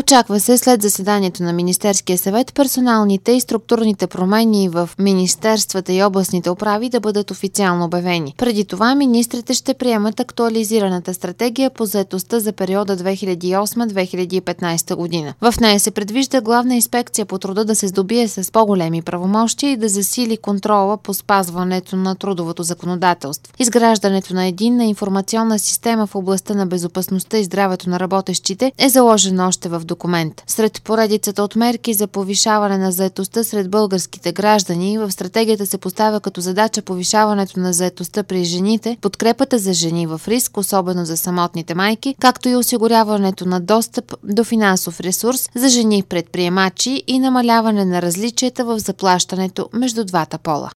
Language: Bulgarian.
Очаква се след заседанието на Министерския съвет персоналните и структурните промени в министерствата и областните управи да бъдат официално обявени. Преди това министрите ще приемат актуализираната стратегия по заетостта за периода 2008-2015 година. В нея се предвижда главна инспекция по труда да се здобие с по-големи правомощия и да засили контрола по спазването на трудовото законодателство. Изграждането на единна информационна система в областта на безопасността и здравето на работещите е заложено още в документ. Сред поредицата от мерки за повишаване на заетостта сред българските граждани, в стратегията се поставя като задача повишаването на заетостта при жените, подкрепата за жени в риск, особено за самотните майки, както и осигуряването на достъп до финансов ресурс за жени предприемачи и намаляване на различията в заплащането между двата пола.